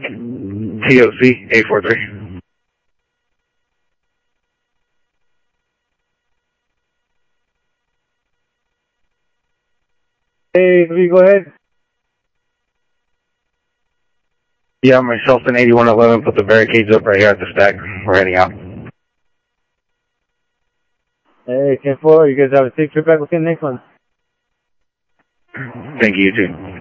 TOC 843. Hey, can you go ahead? Yeah, myself and 8111 put the barricades up right here at the stack. We're heading out. Hey, 10-4, you guys have a safe trip back. We'll see you in the next one. Thank you, you too.